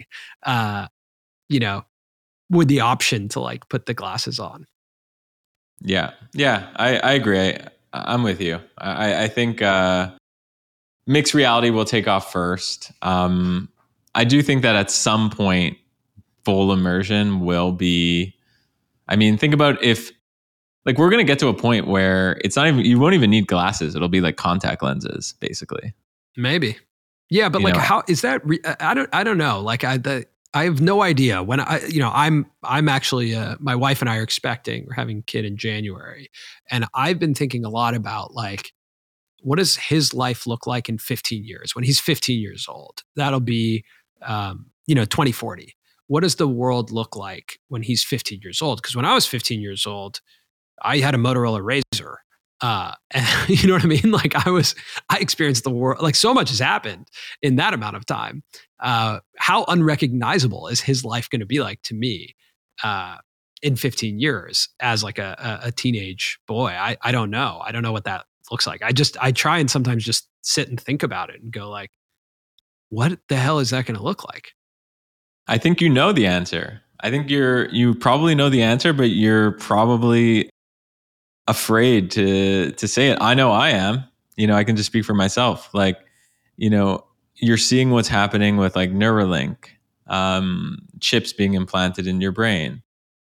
with the option to like put the glasses on. Yeah, I agree. I'm with you. I think mixed reality will take off first. I do think that at some point, full immersion will be. I mean, think about if, like, we're going to get to a point where it's not even, you won't even need glasses. It'll be like contact lenses, basically. Maybe. Yeah, but how is that? I don't know. Like I have no idea when I'm actually my wife and I are expecting, we're having a kid in January, and I've been thinking a lot about like what does his life look like in 15 years when he's 15 years old? That'll be 2040. What does the world look like when he's 15 years old? Because when I was 15 years old, I had a Motorola Razr. And you know what I mean? Like I experienced the world, like so much has happened in that amount of time. How unrecognizable is his life going to be like to me in 15 years as like a teenage boy? I don't know. I don't know what that looks like. I try and sometimes just sit and think about it and go like, what the hell is that going to look like? I think you know the answer. I think you probably know the answer, but you're probably afraid to say it. I know I am. I can just speak for myself. Like, you're seeing what's happening with like Neuralink, chips being implanted in your brain.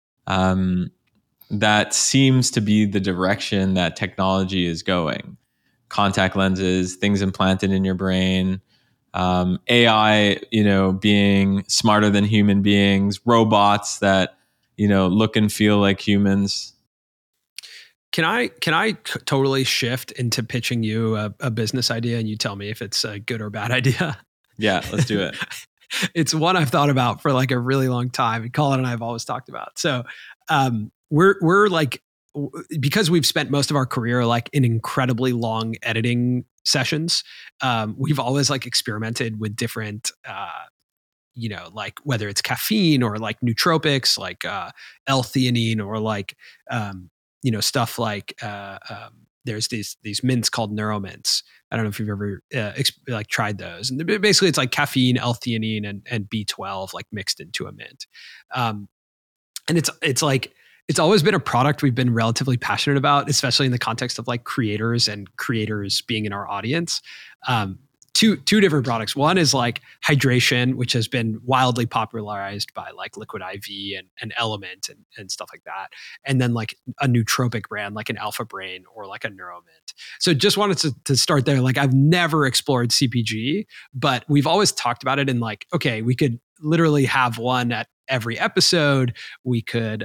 That seems to be the direction that technology is going. Contact lenses, things implanted in your brain, AI, being smarter than human beings, robots that, look and feel like humans. Can I totally shift into pitching you a business idea and you tell me if it's a good or bad idea? Yeah, let's do it. It's one I've thought about for like a really long time. And Colin and I have always talked about. So we're like, because we've spent most of our career like in incredibly long editing sessions, we've always like experimented with different like whether it's caffeine or like nootropics like L-theanine or like stuff like there's these mints called Neuromints. I don't know if you've ever like tried those. And basically, it's like caffeine, L-theanine, and B12 like mixed into a mint. And it's like it's always been a product we've been relatively passionate about, especially in the context of like creators and creators being in our audience. Two different products. One is like hydration, which has been wildly popularized by like Liquid IV and Element and stuff like that. And then like a nootropic brand, like an Alpha Brain or like a Neuromint. So just wanted to start there. Like I've never explored CPG, but we've always talked about it in like, okay, we could literally have one at every episode. We could,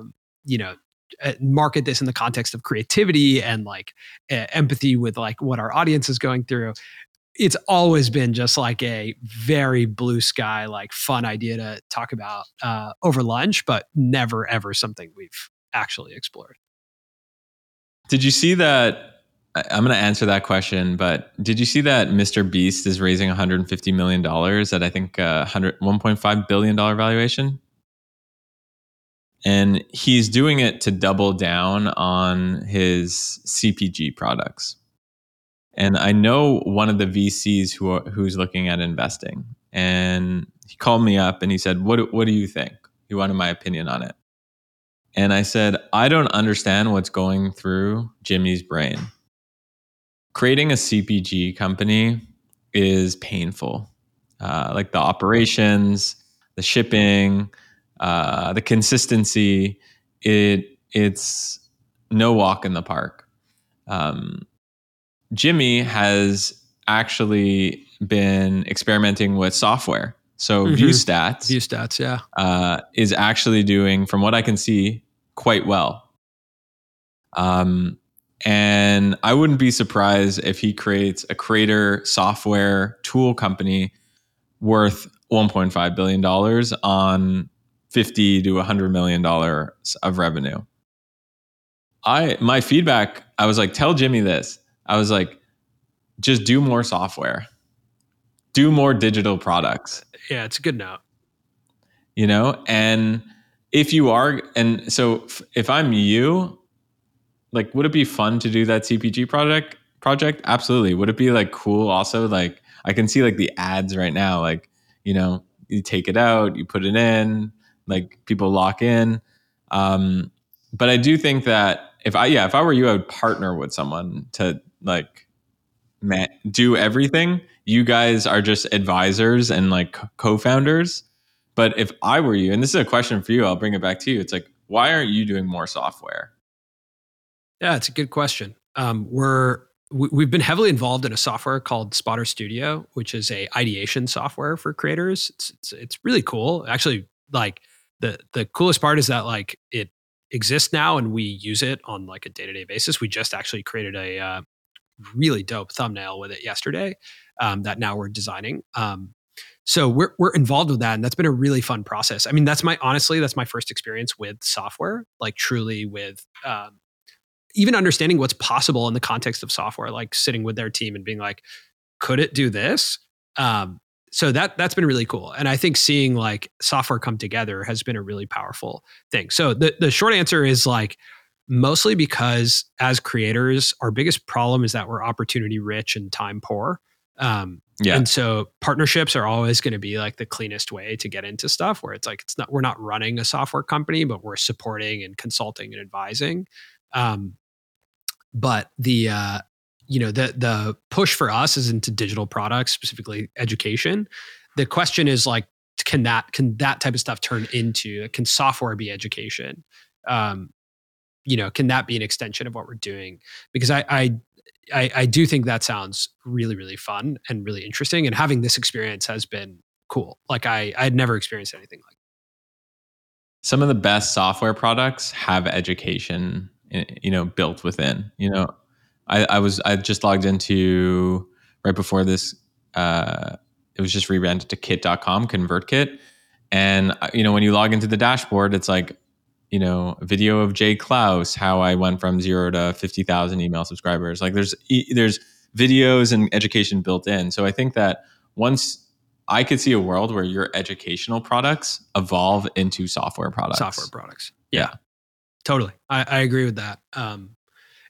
market this in the context of creativity and like empathy with like what our audience is going through. It's always been just like a very blue sky, like fun idea to talk about over lunch, but never ever something we've actually explored. Did you see that? I'm going to answer that question, but did you see that Mr. Beast is raising $150 million at I think $1.5 billion valuation? And he's doing it to double down on his CPG products. And I know one of the VCs who's looking at investing, and he called me up and he said, "What do you think?" He wanted my opinion on it. And I said, "I don't understand what's going through Jimmy's brain. Creating a CPG company is painful. Like the operations, the shipping, the consistency. It's no walk in the park." Jimmy has actually been experimenting with software. So ViewStats, yeah, is actually doing, from what I can see, quite well. And I wouldn't be surprised if he creates a creator software tool company worth $1.5 billion on $50 to $100 million of revenue. My feedback, I was like, tell Jimmy this. I was like, just do more software, do more digital products. Yeah, it's a good note. And if you are, and so if I'm you, like, would it be fun to do that CPG project? Absolutely. Would it be like cool also? Like I can see like the ads right now, like, you take it out, you put it in, like people lock in. But I do think that if I were you, I would partner with someone to like do everything. You guys are just advisors and like co-founders. But if I were you, and this is a question for you, I'll bring it back to you. It's like, why aren't you doing more software? Yeah, it's a good question. We've been heavily involved in a software called Spotter Studio, which is a ideation software for creators. It's really cool. Actually, like the coolest part is that like it exists now and we use it on like a day-to-day basis. We just actually created a really dope thumbnail with it yesterday that now we're designing. So we're involved with that, and that's been a really fun process. I mean, that's my first experience with software, like truly with even understanding what's possible in the context of software, like sitting with their team and being like, could it do this? So that's been really cool. And I think seeing like software come together has been a really powerful thing. So the short answer is like, mostly because as creators, our biggest problem is that we're opportunity rich and time poor. And so partnerships are always going to be like the cleanest way to get into stuff where it's like, we're not running a software company, but we're supporting and consulting and advising. But the push for us is into digital products, specifically education. The question is like, can that type of stuff turn into, can software be education? Can that be an extension of what we're doing? Because I do think that sounds really, really fun and really interesting. And having this experience has been cool. Like I had never experienced anything like that. Some of the best software products have education, built within. I just logged into right before this. It was just rebranded to kit.com, ConvertKit. And, when you log into the dashboard, it's like, a video of Jay Klaus, how I went from 0 to 50,000 email subscribers. Like there's videos and education built in. So I think that once I could see a world where your educational products evolve into software products. Yeah. Totally. I agree with that.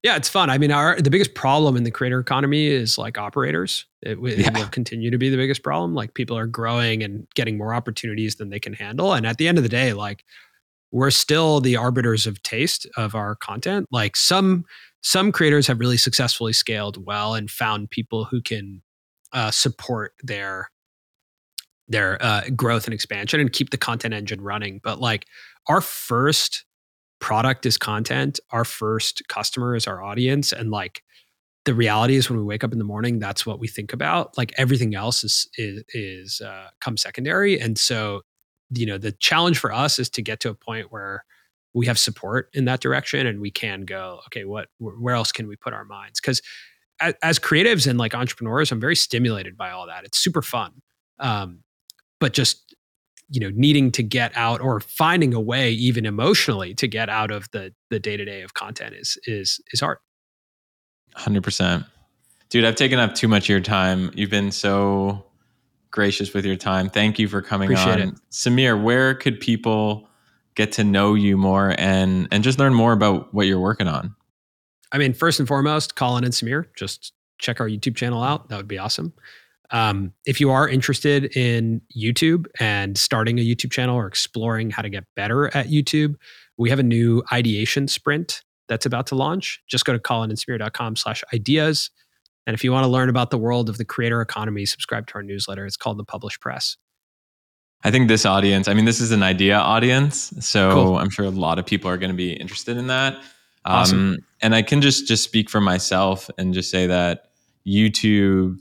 Yeah, it's fun. I mean, the biggest problem in the creator economy is like operators. It will continue to be the biggest problem. Like people are growing and getting more opportunities than they can handle. And at the end of the day, like we're still the arbiters of taste of our content. Like some creators have really successfully scaled well and found people who can support their growth and expansion and keep the content engine running. But like our first product is content. Our first customer is our audience. And like the reality is when we wake up in the morning, that's what we think about. Like everything else is comes secondary. And so, the challenge for us is to get to a point where we have support in that direction and we can go, okay, where else can we put our minds? Because as creatives and like entrepreneurs, I'm very stimulated by all that. It's super fun. But just needing to get out or finding a way even emotionally to get out of the day-to-day of content is hard. 100%. Dude, I've taken up too much of your time. You've been so gracious with your time. Thank you for coming Appreciate on. it. Samir, where could people get to know you more and just learn more about what you're working on? I mean, first and foremost, Colin and Samir, just check our YouTube channel out. That would be awesome. If you are interested in YouTube and starting a YouTube channel or exploring how to get better at YouTube, we have a new ideation sprint that's about to launch. Just go to colinandsamir.com/ideas. And if you want to learn about the world of the creator economy, subscribe to our newsletter. It's called The Published Press. I think this audience, this is an idea audience. So cool. I'm sure a lot of people are going to be interested in that. Awesome. And I can just speak for myself and just say that YouTube,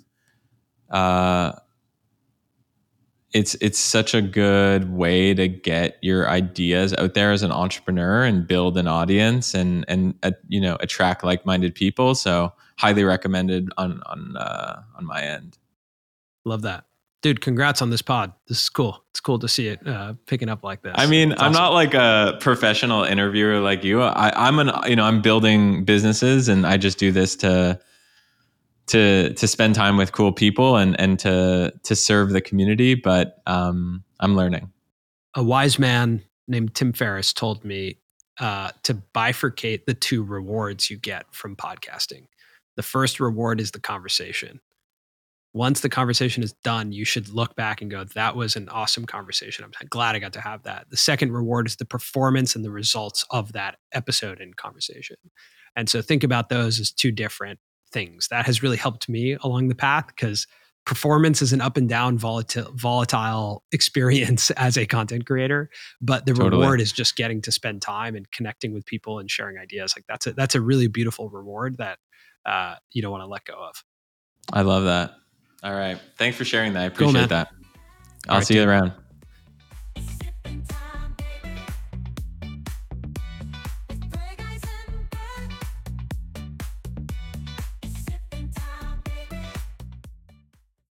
it's such a good way to get your ideas out there as an entrepreneur and build an audience and attract like-minded people. So highly recommended on my end. Love that. Dude, congrats on this pod. This is cool. It's cool to see it picking up like this. I'm not like a professional interviewer like you. I'm building businesses and I just do this to spend time with cool people and to serve the community. But I'm learning. A wise man named Tim Ferriss told me to bifurcate the two rewards you get from podcasting. The first reward is the conversation. Once the conversation is done, you should look back and go, that was an awesome conversation. I'm glad I got to have that. The second reward is the performance and the results of that episode and conversation. And so think about those as two different things. That has really helped me along the path because performance is an up and down volatile experience as a content creator, but the reward is just getting to spend time and connecting with people and sharing ideas. Like that's a really beautiful reward that you don't want to let go of. I love that. All right. Thanks for sharing that. I appreciate that. I'll see you around.